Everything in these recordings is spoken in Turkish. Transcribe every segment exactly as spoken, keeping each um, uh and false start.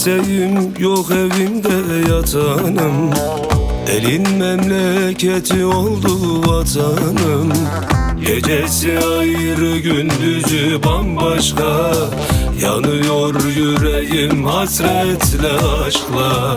Eteğim yok evimde yatanım, elin memleketi oldu vatanım. Gecesi ayrı gündüzü bambaşka, yanıyor yüreğim hasretle aşkla.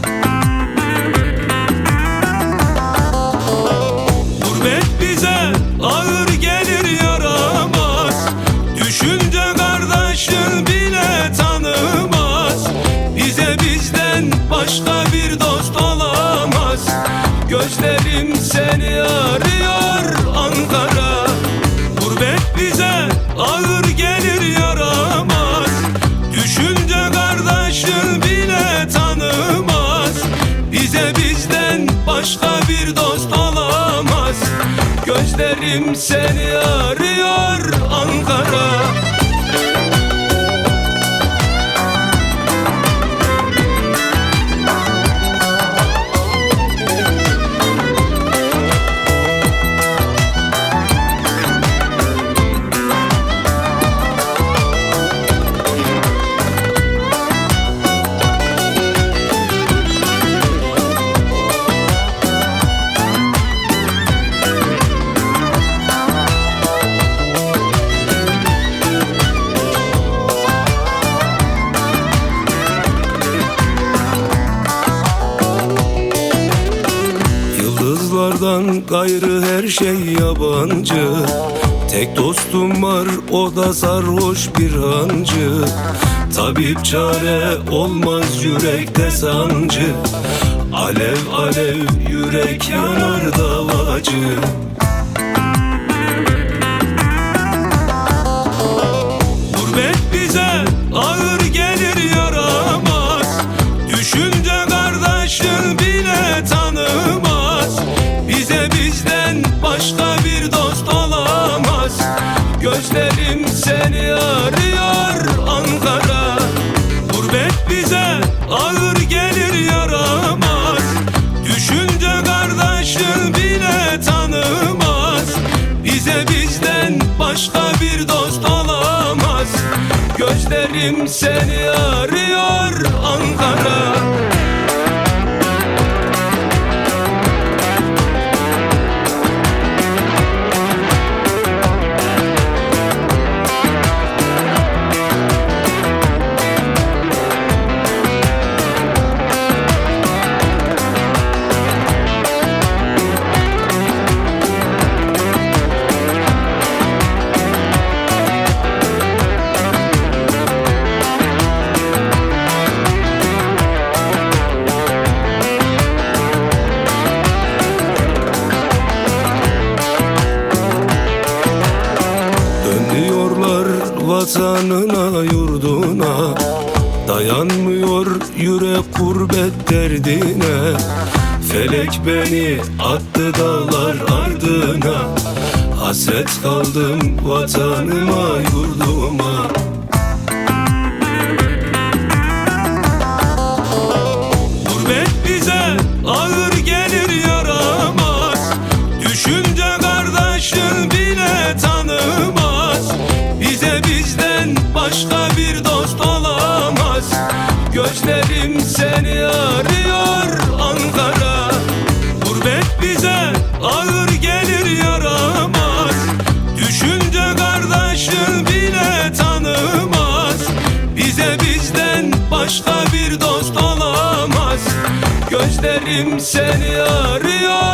Gurbet bize ağır gelir yaramaz, düşünce kardeşin bile tanımaz. Bize bizden başka bir dost olamaz, gözlerim seni arıyor Ankara. Gurbet bize ağır gelir yaramaz, düşünce kardeşin bile tanımaz. Bize bizden başka bir dost olamaz, gözlerim seni arıyor Ankara. Yıldızlardan gayrı her şey yabancı, tek dostum var o da sarhoş bir hancı. Tabip çare olmaz yürekte sancı, alev alev yürek yanar davacı. Gurbet bize ağır gelir yaramaz, düşünce kardeşin bile tanımaz. Bize bizden başka bir dost olamaz, gözlerim seni arıyor Ankara. Gurbet bize ağır gelir yaramaz, düşünce kardeşin bile tanımaz. Bize bizden başka bir dost olamaz, gözlerim seni arıyor Ankara. Vatanına yurduna dayanmıyor yürek gurbet derdine. Felek beni attı dağlar ardına, hasret kaldım vatanıma yurduma. Gurbet bize ağır gelir yaramaz, düşünce kardeşin bile tanımaz. Bize bizden başka bir dost olamaz, gözlerim seni arıyor Ankara. Gurbet bize ağır gelir yaramaz, düşünce kardeşin bile tanımaz. Bize bizden başka bir dost olamaz, gözlerim seni arıyor